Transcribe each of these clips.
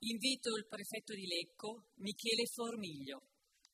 Invito il prefetto di Lecco, Michele Formiglio.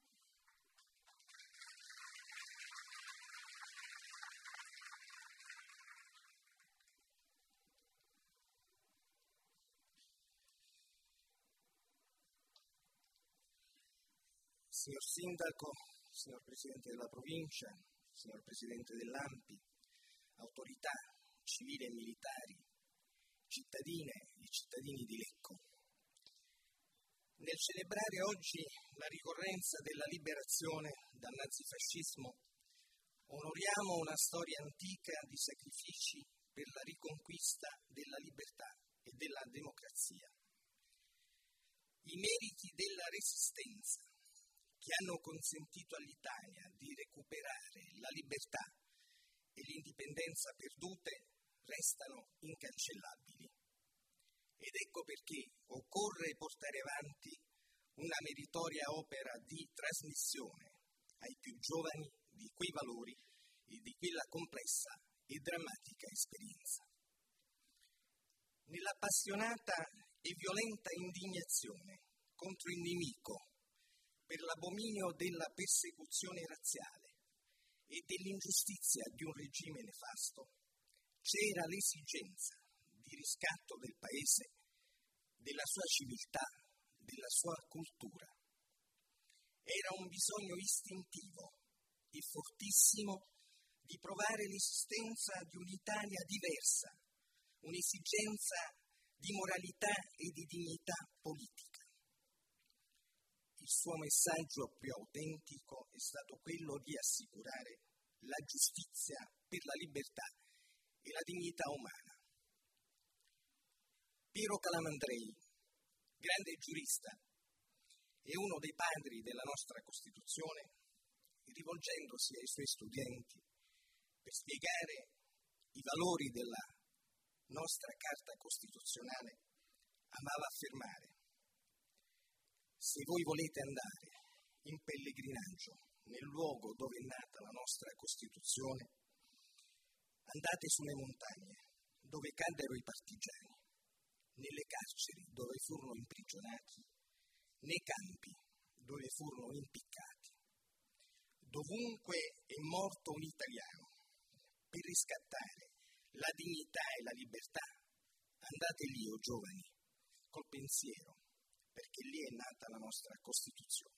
Signor Sindaco, signor Presidente della Provincia, signor Presidente dell'ANPI, autorità civili e militari, cittadine e cittadini di Lecco. Nel celebrare oggi la ricorrenza della liberazione dal nazifascismo, onoriamo una storia antica di sacrifici per la riconquista della libertà e della democrazia. I meriti della resistenza che hanno consentito all'Italia di recuperare la libertà e l'indipendenza perdute restano incancellabili. Ed ecco perché occorre portare avanti una meritoria opera di trasmissione ai più giovani di quei valori e di quella complessa e drammatica esperienza. Nell'appassionata e violenta indignazione contro il nemico per l'abominio della persecuzione razziale e dell'ingiustizia di un regime nefasto, c'era l'esigenza di riscatto del Paese, della sua civiltà, della sua cultura. Era un bisogno istintivo e fortissimo di provare l'esistenza di un'Italia diversa, un'esigenza di moralità e di dignità politica. Il suo messaggio più autentico è stato quello di assicurare la giustizia per la libertà e la dignità umana. Piero Calamandrei, grande giurista e uno dei padri della nostra Costituzione, rivolgendosi ai suoi studenti per spiegare i valori della nostra Carta Costituzionale, amava affermare: se voi volete andare in pellegrinaggio nel luogo dove è nata la nostra Costituzione, andate sulle montagne dove caddero i partigiani, nelle carceri dove furono imprigionati, nei campi dove furono impiccati. Dovunque è morto un italiano per riscattare la dignità e la libertà, andate lì, o giovani, col pensiero, perché lì è nata la nostra Costituzione.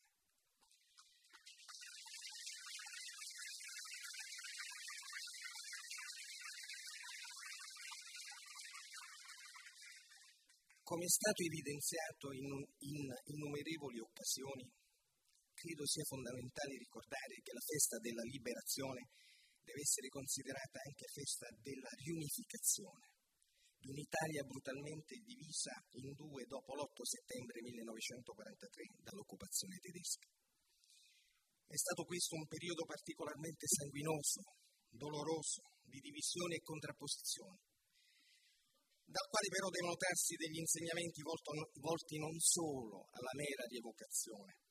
Come è stato evidenziato in innumerevoli occasioni, credo sia fondamentale ricordare che la festa della liberazione deve essere considerata anche festa della riunificazione di un'Italia brutalmente divisa in due dopo l'8 settembre 1943 dall'occupazione tedesca. È stato questo un periodo particolarmente sanguinoso, doloroso, di divisione e contrapposizione, dal quale però devono trarsi degli insegnamenti volti non solo alla mera rievocazione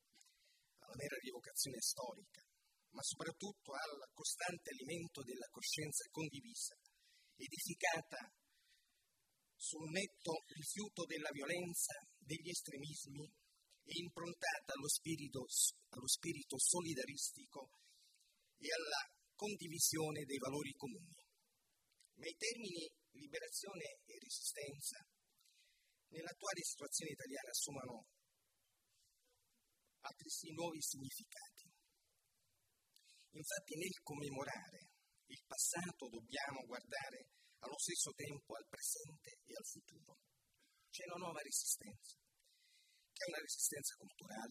storica, ma soprattutto al costante alimento della coscienza condivisa, edificata sul netto rifiuto della violenza, degli estremismi e improntata allo spirito solidaristico e alla condivisione dei valori comuni. Ma i termini liberazione e resistenza nell'attuale situazione italiana assumono altresì nuovi significati. Infatti nel commemorare il passato dobbiamo guardare allo stesso tempo al presente e al futuro. C'è una nuova resistenza, che è una resistenza culturale,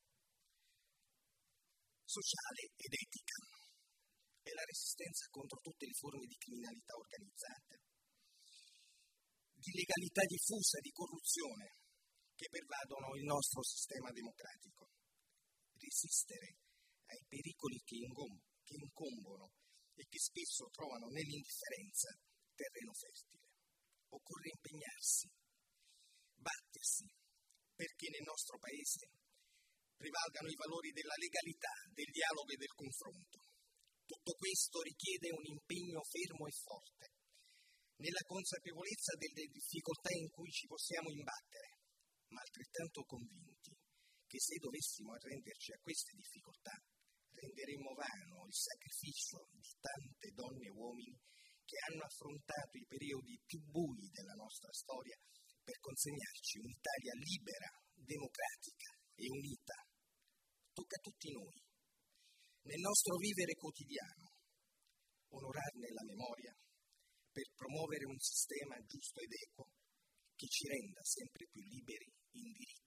sociale ed etica. È la resistenza contro tutte le forme di criminalità organizzata, di illegalità diffusa, di corruzione che pervadono il nostro sistema democratico. Resistere ai pericoli che incombono e che spesso trovano nell'indifferenza terreno fertile. Occorre impegnarsi, battersi, perché nel nostro Paese prevalgano i valori della legalità, del dialogo e del confronto. Tutto questo richiede un impegno fermo e forte, nella consapevolezza delle difficoltà in cui ci possiamo imbattere, ma altrettanto convinti che se dovessimo arrenderci a queste difficoltà, renderemmo vano il sacrificio di tante donne e uomini che hanno affrontato i periodi più bui della nostra storia per consegnarci un'Italia libera, democratica e unita. Tocca a tutti noi, nel nostro vivere quotidiano, onorarne la memoria per promuovere un sistema giusto ed equo che ci renda sempre più liberi in diritto.